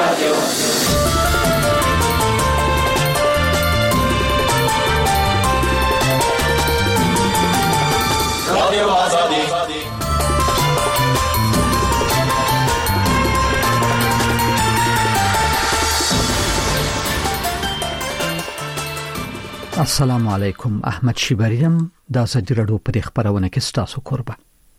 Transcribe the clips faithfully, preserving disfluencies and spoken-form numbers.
رادیو رادیو آزادی. السلام علیکم. احمد شیبریم د ازادي رادیو په خبرونه کې ستاسو قربان.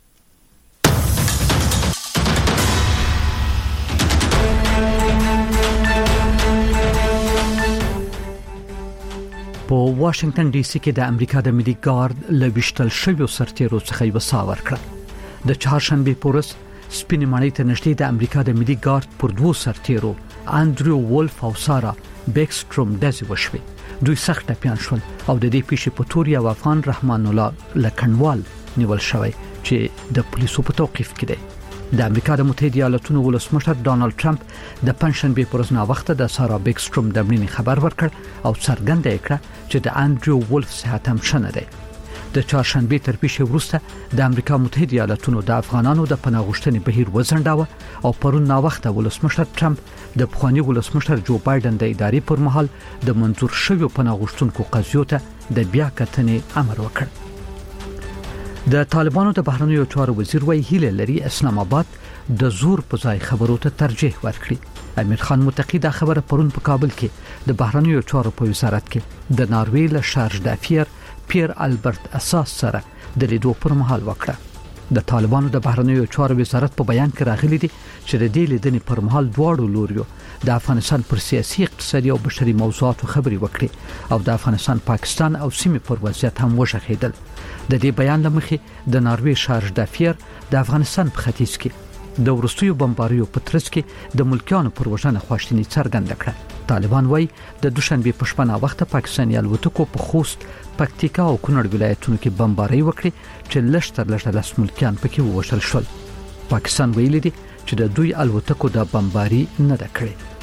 په واشنگټن ډي سي کې د امریکا د ملي ګارد لويشتل شویو سرتیرو څخه یو ساور کړ. د چهارشنبه پورس سپینې ماڼۍ ته نږدې د امریکا د ملي ګارد پر دوو سرتیرو انډریو وولف او سارا بیکستروم دزي وشوي. دوی سخت ټپيان شول او د دې پیښې په تور یو افغان رحمان الله لکنوال نیول شوی چې د پولیسو په توقیف کې دی. د امریکا د متحده ایالاتونو ولسمشر ډانلډ ټرمپ د پنځشنبه پر ورځ نا وخت د سارا بیکستروم د مړینې خبر ورکړ او څرګنده کړ چې د انډریو وولف صحت هم ښه نه دی. د چهارشنبه تر پیښې وروسته د امریکا متحده ایالاتونو د افغانانو د پناه غوښتنې بهیر وزنډاوه او پرون نا وخت ولسمشر ټرمپ د پخوانی ولسمشر جو بایدن د ادارې پر مهال د منظور شویو پناه غوښتونکو قضیو ته د بیا کتنې امر وکړ. د طالبانو د بهرنیو چارو وزیر وایي هیله لري اسلام آباد د زور په ځای خبرو ته ترجیح ورکړي. امیر خان متقی دا خبره پرون په کابل کې د بهرنیو چارو په وزارت کې د ناروې له شارج دافیر پیر البرت اساس سره د لیدو پر مهال وکړه. د طالبانو د بهرنیو چارو وزارت په بیان کې راغلي دي چې د دې لیدنې پر مهال دواړو لوریو د افغانستان پر سیاسي اقتصادي او بشري موضوعاتو خبرې وکړي او د افغانستان پاکستان او سیمې پر وضعیت هم وشخېدل. د دې بیان لمخې د ناروې شارج دافیر د افغانستان په ختیځ کې د ورستیو بمباریو په ترڅ کې د ملکیانو پر وژنه خواشتنی څرګنده کړه. طالبان وایي د دوشنبه په شپه نا وخت پاکستاني الوتکو په خوست، پکتیکا او کونړ ولایتونو کې بمباری وکړي چې لشتر لشتر لاس ملکیان پکې ووژل شول. پاکستان ویلي دي چې د دوی الوتکو د بمباری نه ده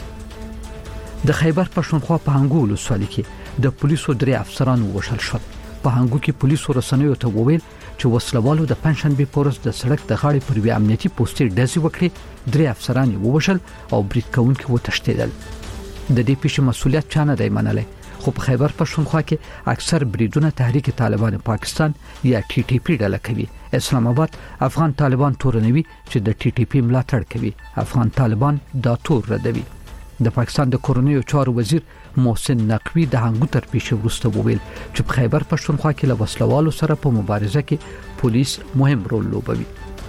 کړې. د خیبر پښتونخوا په هنګو ولسوالۍ کې د پولیسو درې افسران ووژل شول. په هنګو کې پولیسو رسنیو ته وویل چې وسلوالو د پنځشنبه پورس د سړک د غاړې پر وی امنیتي پوسټر دزي وکړي. درې افسران ووژل او برید کوونکي وتښتیدل. د دې پیښې مسولیت چا نه دی منلی، خو په خیبر پښتونخوا کې اکثر بریدونه تحریک طالبان پاکستان یا ټي ټي پی ډله کوي. اسلام آباد افغان طالبان تورنوي چې د ټي ټي پی ملاتړ کوي. افغان طالبان دا تور ردوي. د پاکستان د کورنیو چارو وزیر محسن نقوی د هنګو تر پیښې وروسته وویل چې په خیبر پښتونخوا کې له وسلوالو سره په مبارزه کې پولیس مهم رول لوبوي.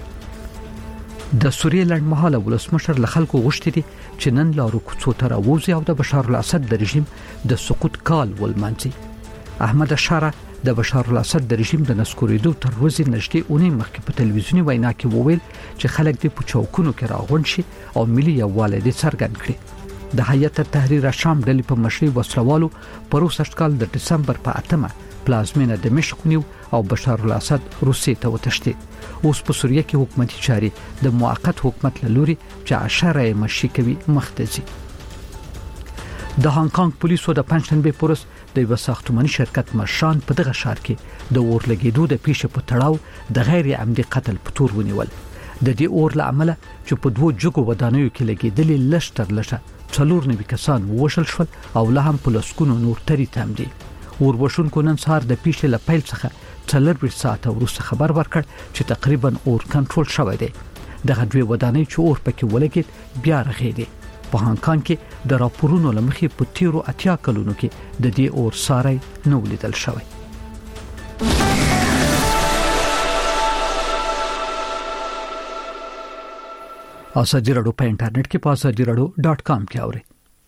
د سوریې لړمحاله ولسمشر له خلکو غوښتي دي چې نن لارو کوڅو ته راوځي او د بشار الاسد د رژیم د سقوط کال ولمانځي. احمد اشاره د بشار الاسد د رژیم د نسکورېدو تر ورځې نږدې اونۍ مخکې په تلویزیوني وینا کې وویل چې خلک دې په چوکونو کې راغونډ شي او ملي یووالی دې څرګند کړي. د هیئت تحریر شام ډلې په مشرۍ وسلوالو پروسږ کال د دسمبر په اتمه پلازمینه دمشق نیو او بشار الاسد روسیې ته وتښتید. اوس په سوریه کې حکومتي چاري د موقت حکومت له لوري چې اشاره مشي کوي مخته ځي. د هانګ کانګ پولیسو د پنځشنبه پورس د یو ساختماني شرکت مشران په دغه ښار کې د اور لګیدو د پیښې په تړاو د غیر عمدي قتل په تور ونیول. د دې اور له امله چې په دوه جګو ودانیو کې لګیدلې لشتر لشه څلور نوي کسان ووژل شول او له هم په لسګونو نور تری تم دي. اور وشونکو نن سهار د پیښې له پیل څخه څلور ساعته وروسته خبر ورکړ چې تقریبا اور کنټرول شوی دی. دغه دوه ودانۍ چې اور پکې ولګید بیا رغېدي. په هانګ کانګ کې د راپورونو لمخې په تیرو اتیا کلونو کې د دې اور ساري نو لیدل شوی. ازادي رادیو په انټرنیټ کې په ازادي رادیو ډاټ کام کې اورئ.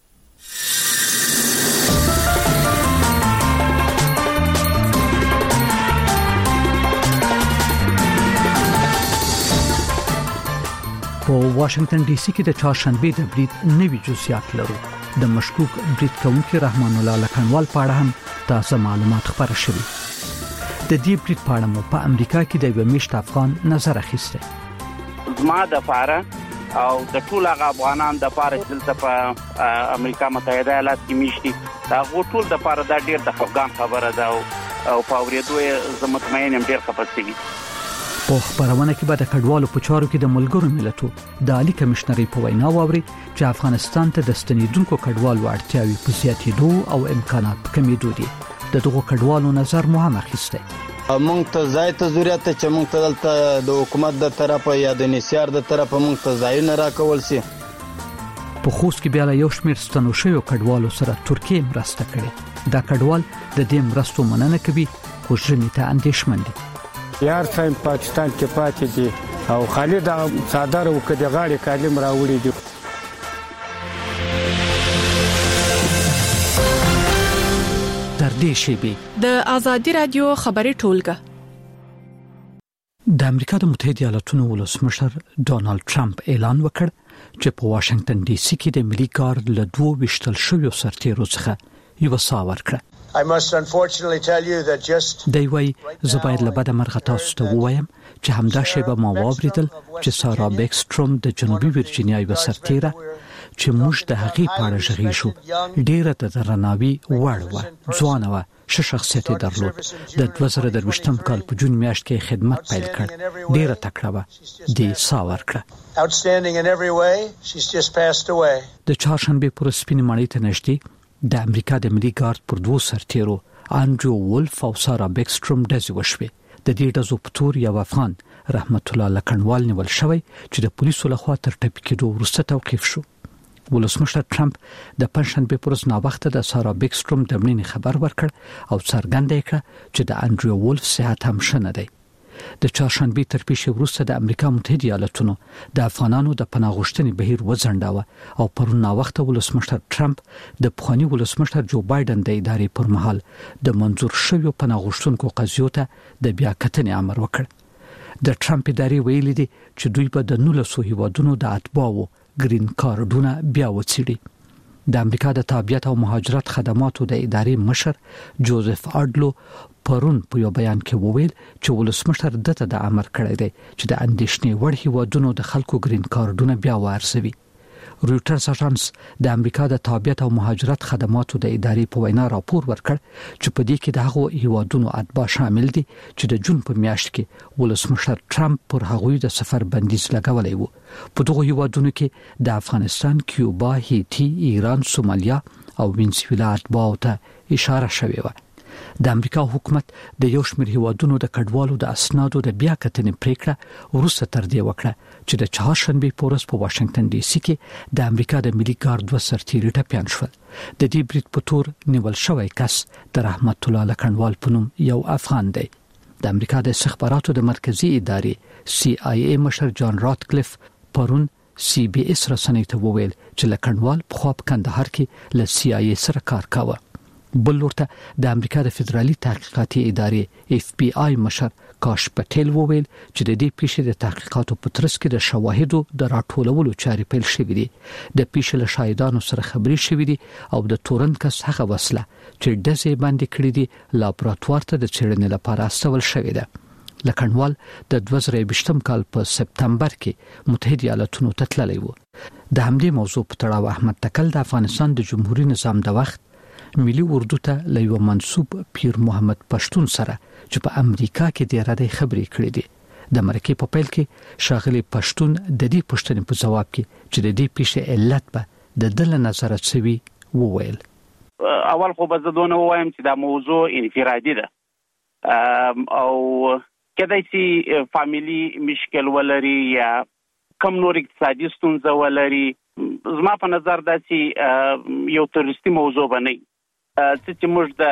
په واشنگټن ډي سي کې د چهارشنبه د برید نوي جزئیات لرو. د مشکوک برید کوونکي رحمان الله لکنوال په اړه هم تازه معلومات خبر شوي. د دې برید په اړه مو په امریکا کې د یو میشت افغان نظر اخیسته. زما د فاره او د ټول هغه افغانان د پاره دلته په امریکا متحده ایالات کې میشتي دا ټول د پاره دا ډیر د خفګان خبره ده او په اورېدو یې زه مطمئن یم ډیر خفه کیږي. په خبرونه کې به د کډوالو په چارو کې د ملګرو ملتونو د عالی کمشنري په وینا واوري چې افغانستان ته د ستنیدونکو کډوالو اړتیاوي په زیاتېدو او امکانات په کمیدو دي. د دغو کډوالو نظر مو هم اخیسته. مونږ ته ځای ته ضرورت چې مونږ ته دلته د حکومت د طرفه یا د نسیار د طرفه مونږ ته ځای نه راکول سي. په خوست کې بیا له یو شمېر ستنو شویو کډوالو سره ترکیه مرسته کړې. دا کډوال د دې مرستو مننه کوي خو ژمنې ته اندېښمن دي. یار څنګه پاکستان کې پاتې دي او خالد صادر او کډه غاړي کالم راوړي دي. تر دې شیبې د ازادي رادیو خبري ټولګه. د امریکا د متحده ایالاتونو ولسمشر ډونالد ټرمپ اعلان وکړ چې په واشنگټن ډي سي کې د ملي ګارد له دوه ویشتل شویو سرتیرو څخه یو سا ورکړه. I must unfortunately tell you that just دی وای زباید له بده مرغه تاسو ته وایم چې همدا شیبه ما واوریدل چې سارا بیکستروم د جنوبي ورجینیا یو سرتیره چې موږ د هغې په اړه غږی شو ډیره د درناوي وړ و، ځوانه و، ښه شخصیت یې درلود. د دوه زره درویشتم کال په جون میاشت کې خدمت پیل کړ. ډیره تکړه و. دې سا ورکړه. outstanding in every way. She's just passed away. د چهارشنبه پر سپینې ماڼۍ ته نږدې د امریکا د ملي ګارد پر دوه سرتیرو انډریو وولف او سارا بیکستروم ډزې وشوې. د دې ډزو په تور یو افغان رحمت الله لکنوال نیول شوی چې د پولیسو لخوا تر ټپي کېدو وروسته توقیف شو. ولسمشر ټرمپ د پنځشنبه پر ورځ ناوخته د سارا بیکستروم د مړینې خبر ورکړ او څرګنده کړ چې د انډریو وولف صحت هم ښه نه دی. د چهارشنبه تر پیښې وروسته د امریکا متحده ایالاتونو د افغانانو د پناه غوښتنې بهیر وځنډاوه او پرون ناوخته ولسمشر ټرمپ د پخوانی ولسمشر جو بایدن د ادارې پر مهال د منظور شویو پناه غوښتونکو قضیو ته د بیا کتنې امر وکړ. د ټرمپ ادارې ویلي دي چې دوی به د نولسو هیوادونو د اتباعو گرین کارډونه بیا وڅېړي. د امریکا د تابعیت او مهاجرت خدماتو د ادارې مشر جوزف اډلو پرون په یو بیان کې وویل چې ولسمشر دته د امر کړی دی چې د اندېښنې وړ هیوادونو د خلکو گرین کارډونه بیا وارزوي. رویټرز اژانس د امریکا د تابعیت او مهاجرت خدماتو د ادارې په وینا راپور ورکړ چې په دې کې د هغو هیوادونو اتباع شامل دي چې د جون په میاشت کې ولسمشر ټرمپ پر هغوی د سفر بندیز لګولې وو. په دغو هیوادونو کې د افغانستان، کیوبا، هیټي، ایران، سومالیا او وینزویلا اتباعو ته اشاره شوې وه. د امریکا حکومت د یو شمېر هیوادونو د کډوالو د اسنادو د بیا کتنې پریکړه وروسته تر دې وکړه چې د چهارشنبه په ورځ په واشنگټن ډي سي کې د امریکا د ملي ګارد دوه سرتیري ټپیان شول. د دې برید په تور نیول شوی کس د رحمت الله لکنوال په نوم یو افغان دی. د امریکا د استخباراتو د مرکزی ادارې سی آی ای مشر جان راتکلیف پرون سی بي اس رسنۍ ته وویل چې لکنوال په خو په کندهار کې له سی آی ای سره کار کاوه. بل ورته د امریکا د فدرالي تحقیقاتي ادارې اف بي آی مشر کاش پټیل وویل چې د دې پیښې د تحقیقاتو په ترڅ کې د شواهدو د راټولولو چارې پیل شوې دي. د پیښې له شاهدانو سره خبرې شوې دي او د تورن کس هغه وسله چې ډزې باندې کړې دي لابراتوار ته د څېړنې لپاره استول شوې ده. لکنوال د دوه زره یوویشتم کال په سپتمبر کې متحده ایالاتونو ته تللی و. د همدې موضوع په تړاو احمد تکل د افغانستان د جمهوریت نظام د وخت ملي اردو ته له یو منسوب پیر محمد پښتون سره چې په امریکا کې د اراده خبرې کړې دي. د مرکې په پیل کې شاغلي پښتون د دې پوښتنې په جواب کې چې د دې پیښې علت به د دل نظر څوي وویل. اول خو به زه دونه وایم چې دا موضوع انفرادي ده او کدی چې فامیلی مشکل ولري یا کم نور اقتصادي ستونزه ولري. زما په نظر دا چې یو تروریستي موضوع بنئ چې موږ د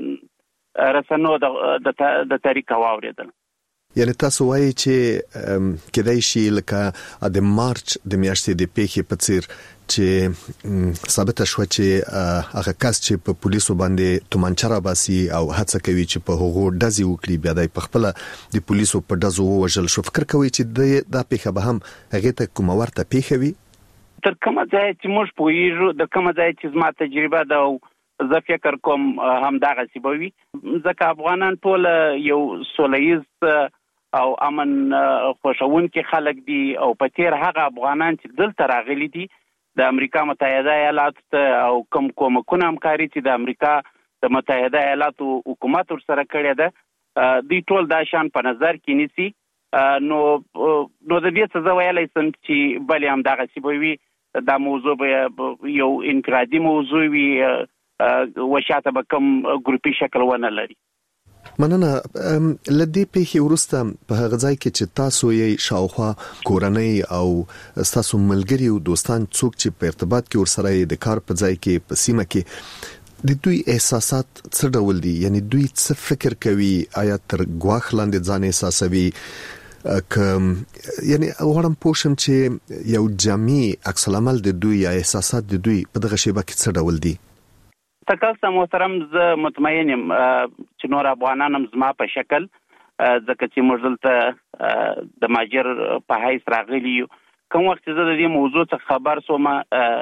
رسنو د طریقه واوریدل. یعنی تاسو وایي چې کدی شي لکه د مارچ د میاشتې د پیښې په څیر چې ثابت شو چې هغه کس چې په پولیسو باندې تومانچه را باسي او هڅه کوي چې په هغو ډزې وکړي بیا د خپل د پولیسو په ډزو وژل شو، فکر کوي چې دا پیښه به هم هغه ته کومه ورته پیښه وي؟ تر کومه ځای چې موږ پوهیږو، د کومه ځای چې زما تجربه ده او زه فکر کوم همدغه سی به وي، ځکه افغانان ټول یو سولیز او امن خوشاونکي خلک دي او په تیر هغه افغانان چې دلته راغلي دي د امریکا متحده ایالاتو ته او کوم کومکونه همکاري چې د امریکا د متحده ایالاتو حکومت ورسره کړې ده دوی ټول دا شان په نظر کې نیسي نو نو د دې څه زه ویلی سم چې بلې هم دغسې به وي دا موضوع به یو انفرادي موضوع وي وشاته به کوم ګروپي شکل ونه لري. مننه. لدې پیښې وروسته په هغه ځای کې چې تاسو یې شاوخوا کورنۍ او تاسو ملګري او دوستان څوک چې په ارتباط کې ورسره د کار په ځای کې په سیمه کې د دوی احساسات څه ډول دي؟ یعنی دوی څه فکر کوي؟ آیا تر ګواښ لاندې ځان احساسوي؟ کوم یعنی غواړم پوښم چې یو جامع عکس العمل د دوی یا احساسات د دوی په دغه شیبه کې څه ډول دي؟ تاسو محترم زه مطمئن یم چې نور افغانان هم زما په شکل ځکه چې موږ دلته د ماجر په حیث راغلي یو کوم وخت زه د دې موضوع څخه خبر سوم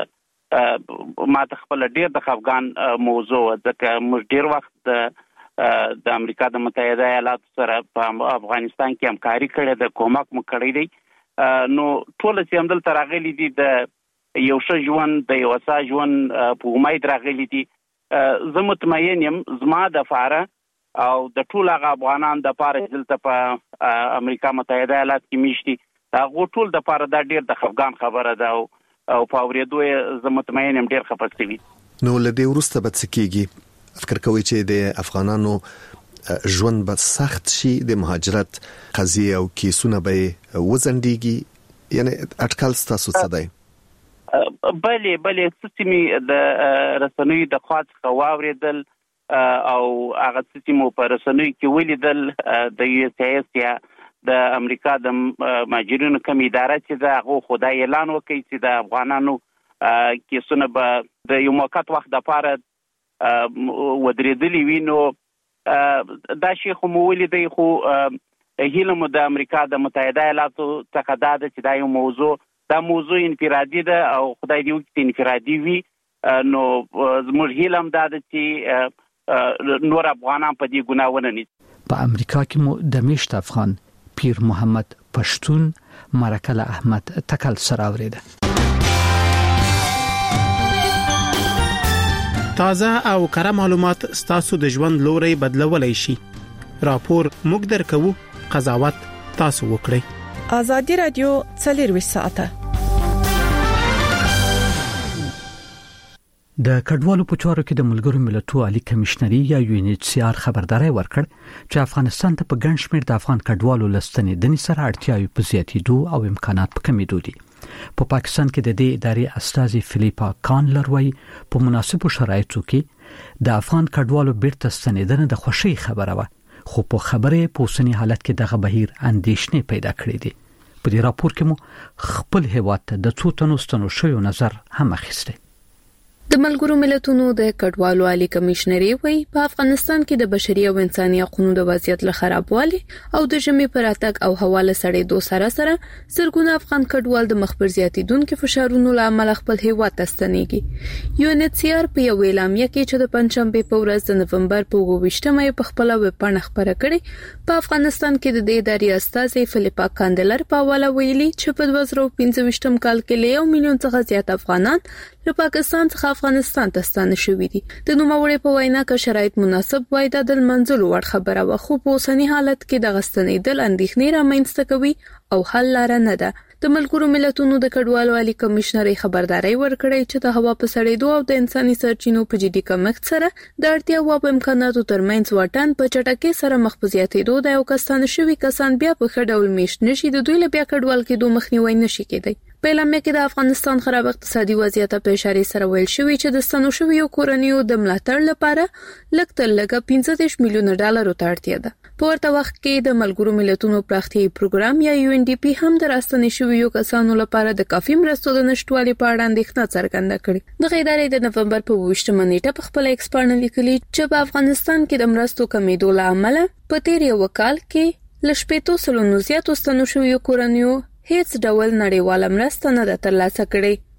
ما ته خپل ډیر د خفګان موضوع ځکه موږ ډیر وخت د د امریکا د متحده ایالاتو سره په افغانستان کې همکاري کړې ده، کومک مو کړی دی. نو ټول چې هم دلته راغلي دي د یو ښه ژوند د یو ښه ژوند په امید راغلي دي. زه مطمئن یم زما د پاره او د ټول هغه افغانان د پاره چې دلته په امریکا متحده ایالات کې میشتي هغه ټول د پاره دا ډیر د خفګان خبره ده او په اورېدو یې زه مطمئن یم ډیر خفه شوي. نو له دې وروسته به څه کېږي؟ فکر کوي چې د افغانانو ژوند به سخت شي، د مهاجرت قضیه او کیسونه به وزندېږي؟ یعنی اټکل ستاسو څه دی؟ بلې بلې څه چې مې د رسنیو د خوا څخه واورېدل او هغه څه چې مو په رسنیو کې ولیدل د یو اس ایس یا د امریکا د مهاجرینو کوم اداره چې ده هغه خو دا اعلان وکړي چې د افغانانو کیسونه به د یو موقت وخت دپاره ودرېدلي وي. نو دا شی خو مو ولیدی خو هیله مو د امریکا د متحده ایالاتو څخه دا ده چې دا یو موضوع دا موضوع انفرادي ده او خدای دې وکړي چې انفرادي وي. نو زموږ هیله هم دا ده چې نور افغانان په دې ګناه ونه نیسي. په امریکا کې مو د میشت افغان پیر محمد پښتون مرکل احمد تکل سره اوریده. تازه او کره معلومات ستاسو د ژوند لوري بدلولای شي. راپور موږ درکو، قضاوت تاسو وکړئ. آزادي رادیو څلور ساعته د کډوالو په چارو کې د ملګرو ملتونو عالی کمشنري یا یو ان ایچ سی آر خبرداري ورکړ چې افغانستان ته په ګڼ شمېر د افغان کډوالو لستنې د سره اړتیاوي په زیاتېدو او امکانات په کمیدو دي. په پاکستان کې د دې ادارې استاذ فلیپا کان لروي په مناسبو شرایطو کې د افغان کډوالو بیرته ستنېدنه د خوشي خبره وه، خو په خبره په اوسنی حالت کې دغه بهیر اندېښنې پیدا کړې دي. په دې راپور کې مو خپل هیواد ته د څو تنو ستنو شویو نظر هم اخیسته. د ملګرو ملتونو د کډوالو عالی کمشنري وایي په افغانستان کې د بشري او انساني حقوقو د وضعیت له خرابوالي او د ژمي پر اتګ او حواله سړېدو سره سره زرګونه افغان کډوال د مخبر زیاتیدونکو فشارونو له امله خپل هیواد ته ستنېږي. یو ان ایچ سی آر په یو اعلامیه کې چې د پنځشنبه په ورځ د نومبر په اووه ویشتمه په خپل ویب پاڼه خبره کړې په افغانستان کې د دې ادارې استاذ فلیپا کاندلر په حواله ویلي چې په دوه زره پنځه ویشتم کال کې له یو میلیون څخه زیات افغانان له پاکستان څخه افغانستان ته ستانه شوي دي. د نوموړي په وینا کې شرایط مناسب وای د منځلو وړ خبره و، خو په اوسنی حالت کې د غستنېدل اندېښنې رامنځته کوي او حل لار نه ده. د ملګرو ملتونو د کډوالو عالی کمشنري خبرداري ورکړی چې د هوا په سړېدو او د انساني سرچینو په جدي کمښت سره د اړتیاوو او امکاناتو ترمنځ واټن په چټکۍ سره مخ په زیاتېدو دی او کسان شوي کسان بیا په ښه ډول میشت نشي د دوی له بیا کډوال کېدو مخنیوی نشي کېدی. په اعلامیه کې د افغانستان خراب اقتصادي وضعیت په اشاره سره ویل شوی چې د ستنو شویو کورنیو د ملاتړ لپاره لږ تر لږه پنځه دېرش میلیونه ډالر ته اړتیا ده. په ورته وخت کې د ملګرو ملتونو پراختیايي پروګرام یا یو ان ډي پی هم د راستنې شویو کسانو لپاره د کافي مرستو د نشټوالي په اړه اندېښنه څرګنده کړې. د ادارې د نومبر په اووه نیټه په خپل ایکس پاڼه لیکلي چې په افغانستان کې د مرستو کمیدو له امله په تیر یو کال کې ل شپږ سلنه زیاتو ستنو شویو کورنیو هیڅ ډول نړیواله مرسته نه ده ترلاسه کړې.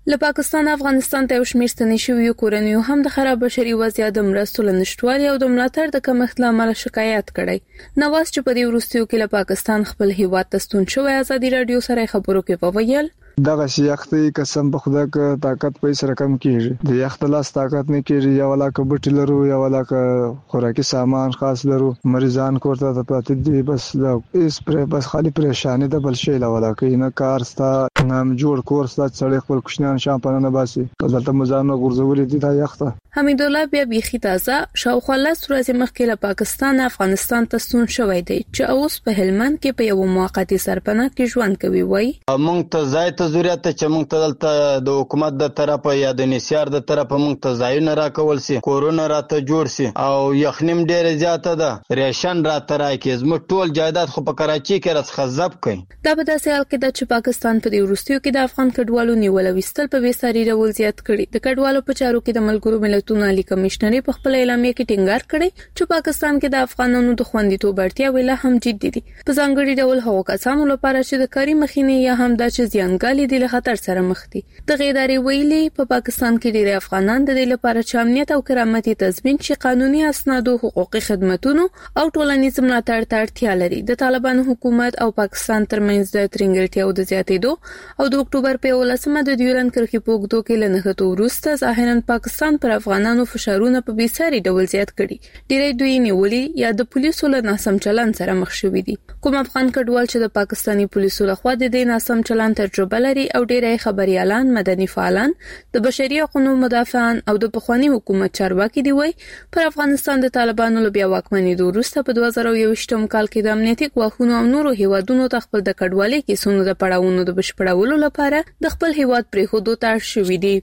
له پاکستان افغانستان ته وشمیر ستنې شوی کورنیو هم د خراب بشري وضعیت د مرستو لنشټوالي او د ملاتړ د کمښت لامل شکایت کړي. نواز چې په دې وروستیو کې له پاکستان خپل هیواد ته ستون شوی ازادي رادیو سره خبرو کې وویل دغه شیختي قسم په خدا ک طاقت پیسې رقم کیږي د یخت لاس طاقت نه کیږي یا ولا ک بټی لرو یا ولا ک خوراکي سامان خاص لرو مریضان کوړه ته پاتې دي بس دا اس پر بس خالي پریشانی د بل شي لا ولا ک نه کار ستا نام جوړ کور ستا چړې خپل کوشنان شامپانه نه باسي دلته مزانو ګرځولې دي دا یخته. حمید الله بیا بیخي تازه شاوخوا لاس ورځې مخکې له پاکستان افغانستان ته ستون شوی دی چې اوس په هلمند کې په یو موقتی سرپناه کې ژوند کوي. وای مونږ ته ځای ته ضرورت چې مونږ ته دلته د حکومت د طرفه یا د نسیار د طرفه مونږ ته ځایونه راکول سي کورونه راته جوړ سي او یخنیم ډیره زیاته ده ریشن راته راکې زموږ ټول جایداد خو په کراچي کې راڅخه ضبط کړي. دا په داسې حال کې ده چې پاکستان په دې وروستیو کې د افغان کډوالو نیول وستل په بیساري ډول زیات کړي. د کډوالو په چارو کې د ملګرو ملتونو عالی کمشنري په خپل اعلامیه کې ټینګار کړی چې پاکستان کې د افغانانو د خوندیتوب اړتیا ویله هم جدي دي په ځانګړي ډول هغو کسانو لپاره چې د کاري مخینه یا هم د چې زیانګالي د خطر سره مخ دي. د غیداري ویلي په پا پاکستان کې ډېر افغانان د دې لپاره چې امنیت او کرامت تضمین شي قانوني اسناد او حقوقي خدماتونو او ټولنیز ملاتړ ته اړتیا لري. د طالبانو حکومت او پاکستان ترمنځ د ترنګلتیا او د زیاتېدو او د اکتوبر په ولسمه د ډیورن کرښې په اوږدو کې لنهغتو وروسته ظاهرا پاکستان پر افغانانو فشارونه په بیساري ډول زیات کړي. ډېری دوی نیولې یا د پولیسو له ناسم چلند سره مخ شوي دي. کوم افغان کډوال چې د پاکستاني پولیسو لخوا د دې ناسم چلند تجربه لري او ډېری خبريالان مدني فعالان د بشري حقوقو مدافعان او د پخوانی حکومت چارواکي دی وای پر افغانستان د طالبانو له بیا واکمنۍ وروسته په دوه زره یوویشتم کال کې د امنیتي ګواښونو او نورو هیوادونو ته خپل د کډوالۍ کیسونو د پړاوونو د بشپړولو لپاره د خپل هیواد پریښودو ته اړ شوي دي.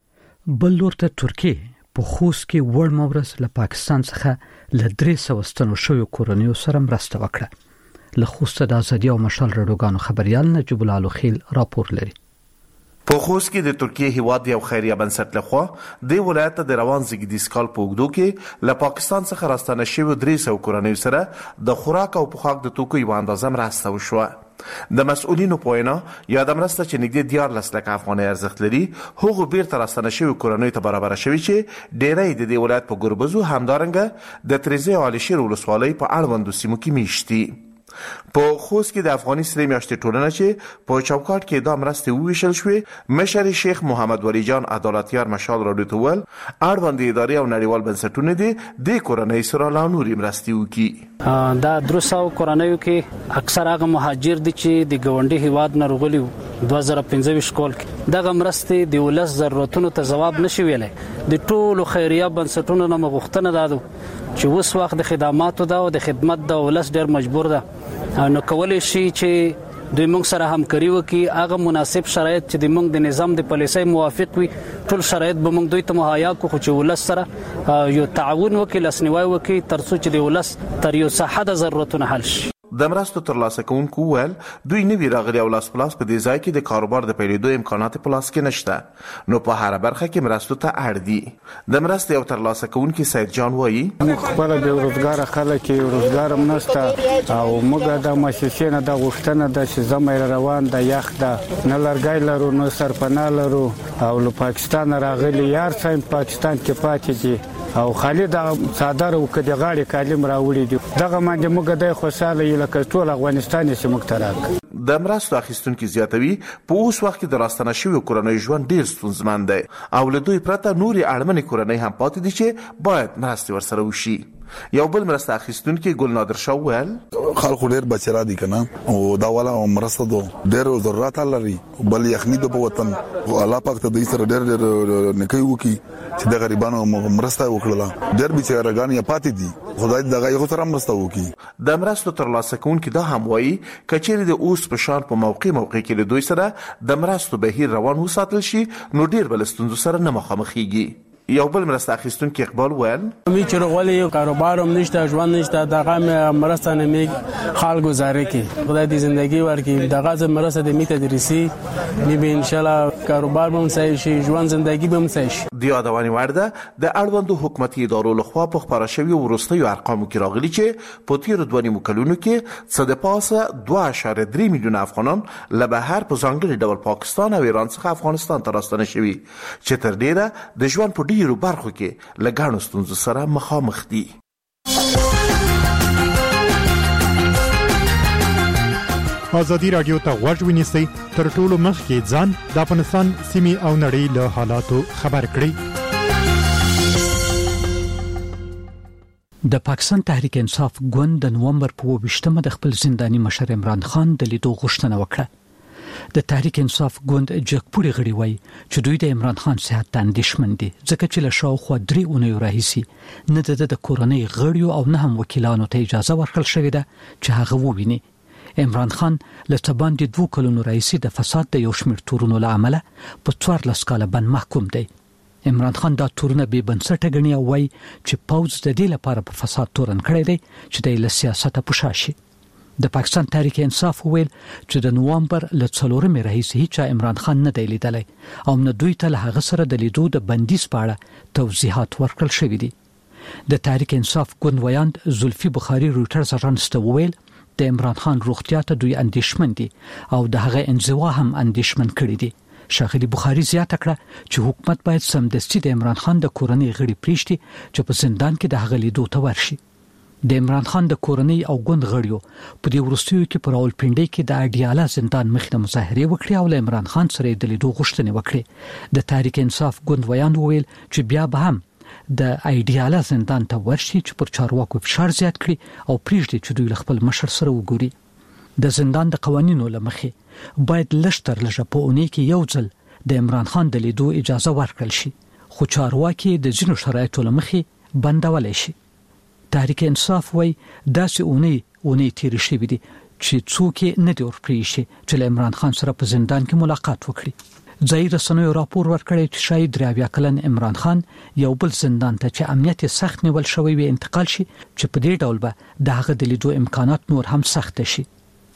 بل لورته ترکیه په خوست کې وړ مورس له پاکستان څخه له درې سوه ستنو شویو کورنیو سره مرسته وکړه. له خوست د ازادي او مشال رادیوګانو خبريال نجیب الله خیل راپور لري. په خوست کې د ترکیه هیواد یو خیریه بنسټ لخوا د ولایت د روان زیږدیز کال په اوږدو کې له پاکستان څخه راستنه شویو درې سوه کورنیو سره د خوراک او پوښاک د توکو یوه اندازه مرسته وشوه. د مسؤلینو په وینا یا د مرسته چې نږدې دیارلس لکه افغانۍ ارزښت لري هغو بیرته راستنه شویو کورنیو ته برابره شوي چې ډیری د دې ولایت په ګربزو همدارنګه د تریزې او علیشیر ولسوالۍ په اړوندو سیمو کې میشت دي. په خوست کې د افغاني سرې میاشتې ټولنه چې په چوکاټ کې دا مرستې وویشل شوې مشر شیخ محمد ولی جان عدالتیار مشال راډیو ته وویل اړوندې ادارې او نړیوال بنسټونه دي د کورنۍ سره لا نورې مرستې وکړي. دا درې سوه کورنیو کې اکثر هغه مهاجر دي چې د ګاونډي هیواد نه راغلي وو دوه زره پنځه ویشت کال کې دغه مرستې د ولس ضرورتونو ته ځواب نشي ویلی. د ټولو خیریه بنسټونو نه مې غوښتنه دا ده چې اوس وخت د خدماتو ده او د خدمت د ولس ډېر مجبور ده نو کولی شي چې دوی موږ سره همکاري وکړي هغه مناسب شرایط چې د موږ د نظام د پالیسۍ موافق وي ټول شرایط به موږ دوی ته مهیا کړو چې ولس سره یو تعاون وکړي لاسنیوی وکړي تر څو چې د ولس تر یو څه حده ضرورتونه حل شي. د مرستو ترلاسه کوونکو ویل دوی نوي راغلي او لاس پلاس په دې ځای کې د کاروبار د پیلېدو امکانات په لاس کې نشته نو په هره برخه کې مرستو ته اړ دي. د مرستې او ترلاسه کوونکي سید جان وایي خپل به روزګار خلک یې روزګار هم نشته او موږ د مؤسسې نه د غوښتنه د چې زموږ روان د یخ د نه لرګی لرو نو سرپناه لرو او له پاکستان راغلي یار څایم پاکستان کې پاتې دي او خالي د صادره او کډه غاړي کالم راوړي دي دغه باندې موږ د خوشاله یو لکه ټول افغانستان یې مخترق. د مرستو اخیستونکو زیاتوي په اوس وخت کې د راستنه شویو کورنۍ ژوند ډیر ستونزمن دی او له دوی پرته نورې اړمنې کورنۍ هم پاتې دي چې باید مرستې ورسره وشي. یو بل مرسته اخیستونکي ګل نادر شاه ویل خلکو ډیر بچرا دي کنه او دا والا مرسته دو ډیر ضرورت لري بل یخني د وطن الله پاک ته د سره ډیر ډیر نکي وکي چې د غریبانو مرسته وکړه ډیر بچراګان یې پاتې دي خدای دغه یو سره مرسته وکي. د مرستو ترلاسه کوونکي دا هم وایي کچېرې د اوس په شان په موقع موقع کې له دوی سره د مرستو بهیر روان وساتل شي نو ډیر بل ستونزو سره نه مخامخېږي. یو بل مرسته اخیستونکي اقبال ویل می چې غولې یو کاروبار هم نشته ژوند نشته دغه مرسته نه می خال گزارې کی خدای دې ژوندۍ ورکړي دغه مرسته دې می تدریسي می به ان شاء الله کاروبار به هم صحیح شي، ژوند زندگی به هم صحیح شي. د یادونې وړ ده د اړوندو حکومتي ادارو لخوا په خپاره شویو وروستیو ارقامو کې راغلي چې په تیرو دوه نیمو کلونو کې څه د پاسه دوه اعشاریه درې میلیونه افغانان له بهر په ځانګړي ډول پاکستان او ایران څخه افغانستان ته راستنه شوي چې تر ډیره د ژوند په ډیرو برخو کې له ګڼو ستونزو سره مخامخ دي. ازادي رادیو ته غوږ ونیسئ، تر ټولو مخکې ځان د افغانستان سیمې او نړۍ له حالاتو خبر کړئ. د پاکستان تحریک انصاف ګوند د نومبر په اووه د خپل زنداني مشر عمران خان د لیدو غوښتنه وکړه. د تحریک انصاف ګوند جګپوړي غړي وایي چې دوی د عمران خان صحت ته اندېښمن دي، ځکه چې له شاوخوا درې اونیو راهیسې نه د کورنۍ غړیو او نه هم وکیلانو ته اجازه ورکړل شوې ده چې هغه وویني. عمران خان له تباندې دوه کلونو راهیسې د فساد د یو شمېر تورونو له امله په څوارلس کاله بند محکوم دی. عمران خان دا تورونه بې بنسټه ګڼي او وایي چې پوځ د دې لپاره په فساد تورن کړی دی چې د له سیاسته پوښا شي. د پاکستان تحریک انصاف ویل چې د نومبر له څلورمې راهیسې هیڅ عمران خان نه دی لیدلی او نه دوی ته له هغه سره د لیدو د بندیز په اړه توضیحات ورکړل شوي دي. د تحریک انصاف ګوند ویاند زلفي بخاري رویټرز اژانس ته وویل د عمران خان روغتیا ته دوی اندېښمن دي او د هغه انزوا هم اندېښمن کړي دي. ښاغلي بخاري زیاته کړه چې حکومت باید سمدستي د عمران خان د کورنۍ غړي پریږدي چې په زندان کې د هغه لیدو ته ورشي. د عمران خان د کورنۍ او ګوند غړیو په دې وروستیو کې په راولپنډۍ کې د اډیاله زندان مخې ته مظاهرې وکړې او له عمران خان سره د لیدو غوښتنې وکړې. د تحریک انصاف ګوند ویاند وویل چې بیا به هم د ایډیاله زندان ته ورشي چې پر چارواکو فشار زیات کړي او پریږدي چې دوی خپل مشر سره وګوري. د زندان د قوانینو لمخې باید لشتر لږه په اونۍ کې یو ځل د عمران خان د لیدو اجازه ورکړل شي، خو چارواکي د ځینو شرایطو لمخې بندولای شي. تحریک انصاف وایي داسې اونۍ اونۍ تیرې شوې دي چې څوک نه دی ورپریښي چې له عمران خان سره په زندان کې ملاقات وکړي. ځایي رسنیو راپور ورکړی چې شاید درې اویا کلن عمران خان یو بل زندان ته چې امنیت سخت نیول شوی وي انتقال شي چې په دې ډول به د هغه د لیدو امکانات نور هم سخت شي.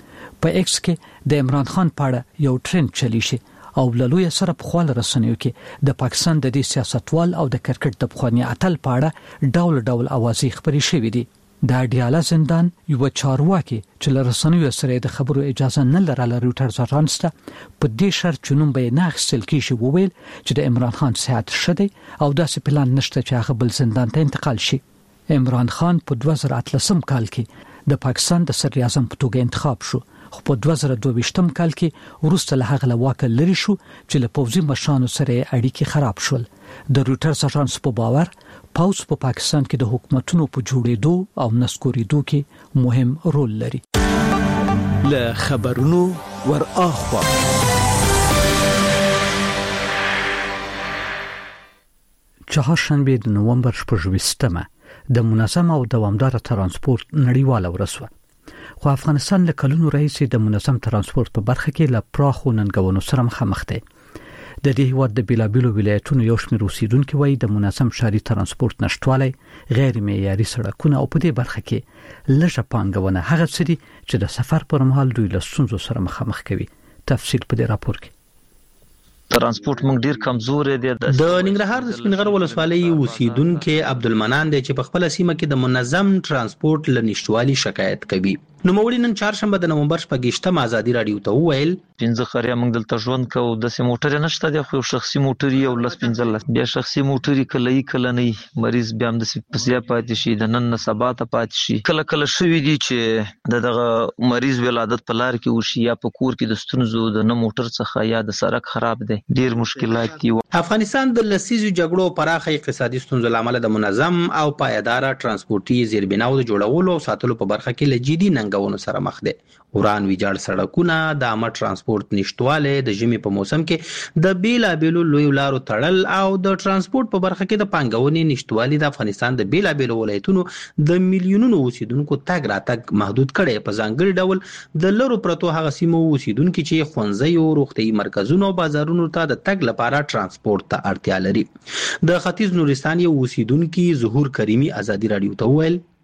په ایکس کې د عمران خان په اړه یو ټرند چلی شي او لوی سره په خپل رسنیو کې د پاکستان د دې سیاستوال او د کرکټ د بخوانی اتل په اړه ډول ډول اوازې خبرې شوې دي. د اډیاله زندان یو چارواکي چې له رسنیو سره د خبرو اجازه نه لرله رویټرز اژانس ته په دې شرط چې نوم به نه اخیستل کیږي وویل چې د عمران خان صحت ښه دی او داسې پلان نشته چې هغه بل زندان ته انتقال شي. عمران خان په دوه زره اتلسم کال کې د پاکستان د صدر اعظم په توګه انتخاب شو، خو په دوه زره دوه ویشتم کال کې وروسته له هغه له واکه لرې شو چې له پوځي مشرانو سره اړیکې خراب شول. د رویټرز اژانس په باور پوځ په پاکستان کې د حکومتونو په جوړېدو او نسکورېدو کې مهم رول لري. له خبرونو ور اخوا چهارشنبه د نومبر شپږویشتمه د منظم او دوامدار ترانسپورت نړیواله ورځ وه. خو افغانستان له کلونو راهیسې د منظم ترانسپورت په برخه کې له پراخو ننګونو سره مخامخ دی. د دې هیواد د بیلابیلو ولایتونو یو شمېر اوسیدونکي وایي د منظم ښاري ترانسپورت نشټوالی، غیر معیاري سړکونه او په دې برخه کې لږه پانګونه هغه څه دي چې د سفر پر مهال دوی له ستونزو سره مخامخ کوي. تفصیل په دې راپور کې. ترانسپورت موږ ډیر کمزور دي. د ننګرهار د سپینغر ولسوالۍ اوسیدونکو عبدالمنان دی چې په خپل سیمه کې د منظم ترانسپورت لنشټوالي شکایت کوي. نو مولي نن چهارشنبه د نومبر شپږشتم ازادي رادیو ته وویل پنځه خریا موږ دلته ژوند کوو، د سه موټر نشته دی، خو شخصي موټر یو لس پنځه لس بیا شخصي موټر کله یې کله نه مریض بیا هم د سپسیا پاتې شي، د نن نه سبا ته پاتې شي. کله کله شوی دی چې دغه مریض ولادت په لار کې وشي یا په کور کې د ستونزو د نه موټر څخه یا د سړک خراب دی، ډیر مشکلات دي. افغانستان د لسیزو جګړو پراخه اقتصادي ستونزو لامل د منظم او پایدار ترانسپورتي زیربناو د جوړولو او ساتلو په برخه کې لجدي ننګونو سره مخ دي. وران ویجاړ سړکونه، د عامه ترانسپورت نشټواله، د ژمي په موسم کې د بیلابیلو لوی لارو تړل او د ترانسپورت په برخه کې د پانګونې نشټوالي د افغانستان د بیلابیلو ولایتونو د میلیونونو اوسیدونکو تګ راتګ محدود کړي. په ځانګړي ډول د لرو پرتو هغه سیمو اوسیدونکو چې ښوونځي او روغتي مرکزونو او بازارونو ته د تګ لپاره ترانسپورت ته اړتیا لري. د ختیځ نورستان یو اوسیدونکو ظهور کریمی ازادي رادیو ته ویل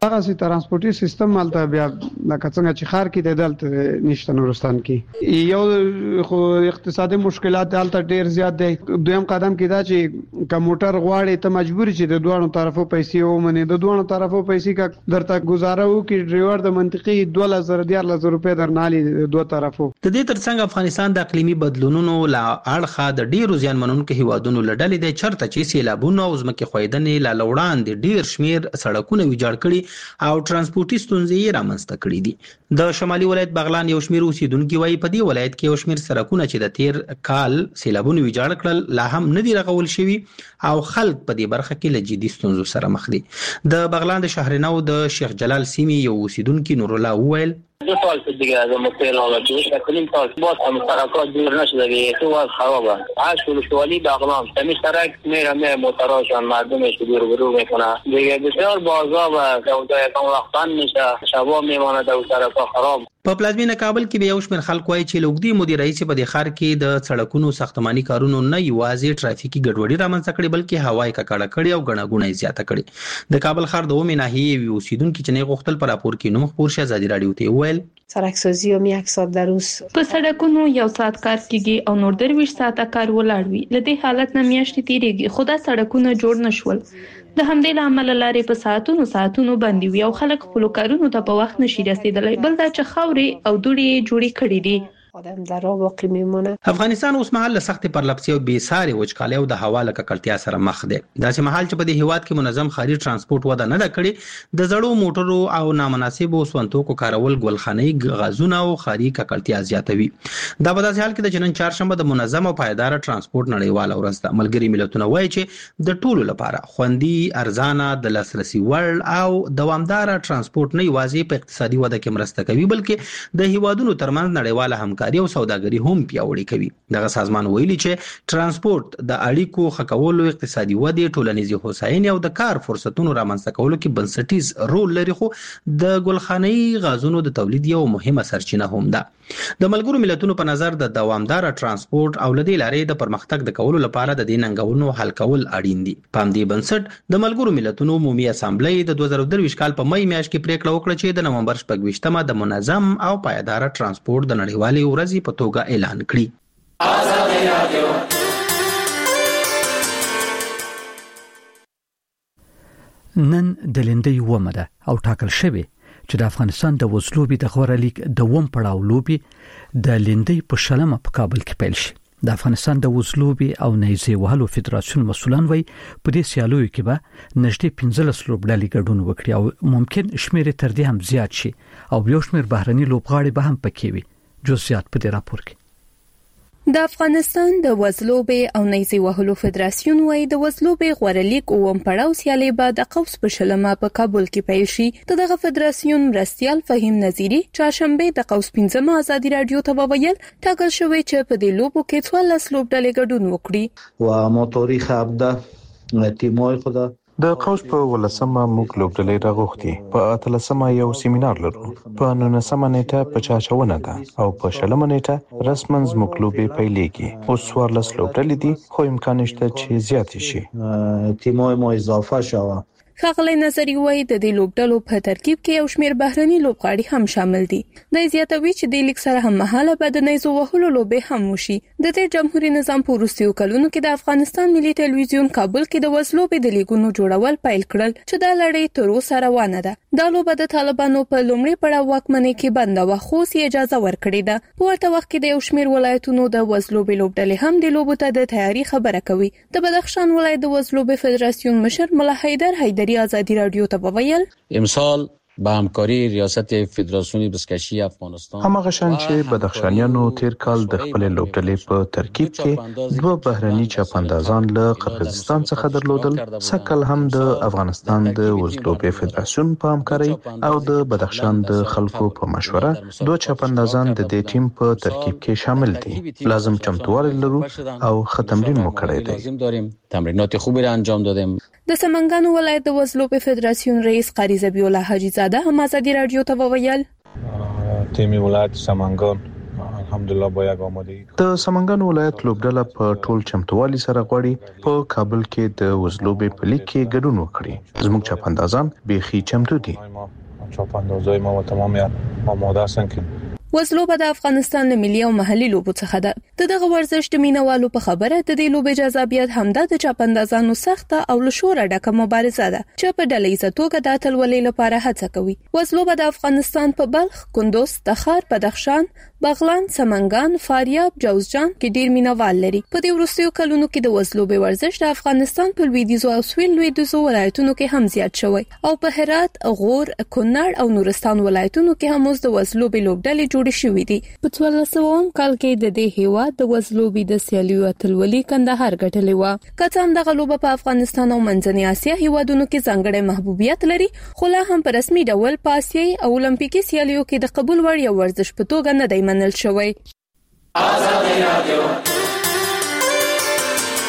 هغه سي ترانسپورتي سیستم مالته بیا لکه څنګه چې خار کې د دلته نشته نورستان کې یو خو اقتصادي مشکلات دلته ډیر زیات دي. دویم قدم کې دا چې کمپیوټر غواړي ته مجبور چې د دوه طرفو پیسې ومني د دوه طرفو پیسې کا درته گزاره وکي ډرایور د منطقي دوه هزار دیار لزر روپے درنالي د دوه طرفو. د دې ترڅنګ افغانستان د اقلیمي بدلونونو لا اړخه د ډیرو زیانمنونکو هیوادونو لړلې د چرته چې سیلابونه او ځمکې خویدنې لا لوړان دي ډیر شمیر سړکونه ویجاړ کړي او ترانسپورتي ستونزې رامنځته کړې دي. د شمالي ولایت بغلان یو شمیر اوسیدونکو وايي په دې ولایت کې یو شمیر سړکونه چې د تیر کال سیلابونه ویجاړ کړل لا هم نه دي رغول شوي او خلک په دې برخه کې له جدي ستونزو سره مخ دي. د بغلان د شهرنو د شیخ جلال سیمې یو اوسیدونکو نور الله وویل دو سال دیگه از مطلع آمده شکلیم تا باز هم سرکات دور نشده که تو از خرابه هر شلوشوالی بغلان تمیز سرک میره میره موتراشان مردمش دور برو میکنه دیگه بسیار بازا و دودای کم وقتان میشه شبا میمانه دو سرکات خراب. په پلازمینه کابل کې به یو شمېر خلک وایي چې لوګدي مدیر رئیس په دې ښار کې د سړکونو ساختماني کارونو نه یوازې ټرافیکي ګډوډي رامنځته کړې بلکې هوایي ککړه کړې او ګڼه ګوڼه زیاته کړې. د کابل ښار د اومې ناحیې یو اوسیدونکي چې نه غوښتل پر راپور کې نوم خپور شي ازادي رادیو ته وویل سرکسازي هم یک ساعت در روز په سړکونو یو ساعت کار کیږي او نور درویش ساعت کار ولاړ وي. لدې حالت نه میاشتې تیریږي خو دا سړکونه جوړ نشول. د همدې لامل لارې په ساعتونو ساعتونو باندې وي او خلک خپل کارونو ته په وخت نشي رسیدلی. بل دا چې خاورې او دوړې جوړې کړې دي. آدم در راه واقع میمونه. افغانستان اوس مهال له سخت پرلپسې او بې ساري وچکالۍ او د هوا له ککړتیا سره مخ دی. داسې مهال چې په دې هیواد کې منظم ښاري ترانسپورت وده نه ده کړې د زړو موټرو او نامناسبو سونتوکو کارول ګلخانه‌ي غازونه او ښاري ککړتیا زیاتوي. دا په داسې حال کې د نن چهارشنبه د منظم او پایدار ترانسپورت نړیواله ورځ ده. ملګري ملتونه وایي چې د ټولو لپاره خوندي ارزانه د لاسرسي وړ او دوامدار ترانسپورت نه یوازې په اقتصادي وده کې مرسته کوي بلکې د هیوادونو ترمنځ نړیواله همکاري او سوداګري هم پیاوړې کوي. دغه سازمان ویلي چې ترانسپورت د اړیکو ښه کولو اقتصادي ودې ټولنیزې هوساینې او د کار فرصتونو رامنځته کولو کې بنسټیز رول لري خو د ګلخانه‌ي غازونو د تولید یو مهمه سرچینه هم ده. د ملګرو ملتونو په نظر د دوامدار ترانسپورت او لدې لارې د پرمختګ د کولو لپاره د دې ننګونو حل کول اړین دي. په همدې بنسټ د ملګرو ملتونو عمومي اسامبلې د دوه زره درویشت کال په مې میاشت کې پریکړه وکړه چې د نومبر شپږویشتمه د منظم او پایدار ترانسپورت د نړیوالې ورځې په توګه اعلان کړي. آزادي رادیو نن د لیندۍ ومه ده او ټاکل شوی چې د افغانستان د وزلوبي د غوړه لیګ د وم پړاو لوبي د لیندۍ په شلمه په کابل کې پیل شي. د افغانستان د وزلوبي او نیزه وهلو فدراسیون مسولان وایي په دې سیالیو کې به نږدې پنځلس لوبډلې ګډون وکړي او ممکن شمیر تر دې هم زیات شي او یو شمیر بهرني لوبغاړي به هم پکې وي. جزئیات په دې راپور کې. د افغانستان د وزلوبي او نیزه وهلو فدراسیون وايي د وزلوبي غوړه لیګ اوم پړاو سیالي به د قوس په شلمه په کابل کې پیل شي. دغه فدراسیون مرستيال فهیم نظیری چهارشنبه د قوس پنځمه ازادي رادیو ته وویل ټاکل شوی چې په دې لوبو کې څوارلس لوبډلې ګډون وکړي. و موتوري خبده تیموي خدا د قوس په ولسمه موږ لوبډلې راغوښتي په اتلسمه یو سیمینار لرو په نولسمه نیټه په چاچونه ده او په شلمه نیټه رسماً زموږ لوبې پیلېږي. اوس څوارلس لوبډلې دي خو امکان شته چې زیاتې شي. تیموي مو اضافه شوه. ښاغلی نظری وایي د دې لوبډلو په ترکیب کې یو شمېر بهرني لوبغاړي هم شامل دي. د زیاتوي چې د لیګ سره هم مهاله به د نیزو وهلو لوبې هم وشي. د دې جمهوریت نظام په وروستیو کلونو کې د افغانستان ملي ټلویزیون کابل کې د وزلوبې د لیګونو جوړول پیل کړل چې د لړۍ تر اوسه روانه ده. دا لوبه د طالبانو په لومړي پړاو واکمنۍ کې بنده وه خو یې اجازه ورکړې ده. په ورته وخت کې د یو شمېر ولایتونو د وزلوبې لوبډلې هم د لوبو ته د تیاری خبره کوي. د بدخشان ولایت د وزلوبې فدراسیون مشر ملا حیدر حیدری ازادي رادیو ته وویل امسال با همکاری ریاست فدراسیون بزکشی افغانستان همغه شان چې بدخشانیانو تیر کال د خپل لوبډلې په ترکیب کې دوه بهرني چاپاندازان له قرغیزستان څخه درلودل. سکل هم د افغانستان د وزلوبې فدراسیون په همکاري او د بدخشان د خلکو په مشوره دوه چاپاندازان د دې ټیم په ترکیب کې شامل دي. لازم چمتووالی لرو او ختمرین مو کړی دی. لازم داریم تمرینات خوبی را انجام دادیم. د سمنګانو ولایت د وزلوبې فدراسیون رئیس قاری ذبیح الله حاجی زاده هم ازادي رادیو ته وویل تیمی ولایت سمنګان الحمدلله با یک آمادگی. د سمنګان ولایت لوبډله په ټول چمتووالي سره غواړي په کابل کې د وزلوبې په لیګ کې ګډون وکړي. زموږ چاپندازان بيخي چمتو دي. چاپندازای ما و تمام آماده هستن که وزلوبه د افغانستان له ملي او محلي لوبو څخه ده. دغه ورزش د مینوالو په خبره د دې لوبې جذابیت همدا د چاپندازانو سخته او له شوره ډکه مبارزه ده چې په ډلهییزه توګه د اتلولۍ لپاره هڅه کوي. وزلوبه د افغانستان په بلخ، کندوز، تخار، بدخشان، بغلان، سمنګان، فاریاب، جوزجان کې ډیر مینوال لري. په دې وروستیو کلونو کې د وزلوبې ورزش د افغانستان په لویدیځو او سویل لویدیځو ولایتونو کې هم زیات شوی او په هرات، غور، کونړ او نورستان ولایتونو کې هم اوس د وزلوبې لوبډلې جوړې شوې دي. په څوارلس سوه کال کې د دې هیواد د وزلوبې د سیالیو اتلولي کندهار ګټلې و. که څه هم دغه لوبه په افغانستان او منځنۍ اسیا هیوادونو کې ځانګړی محبوبیت لري، خو لا هم په رسمي ډول په اسیایي او اولمپیکي سیالیو کې د قبول وړ یو ورزش په توګه نه دی منل شوی. آزادي رادیو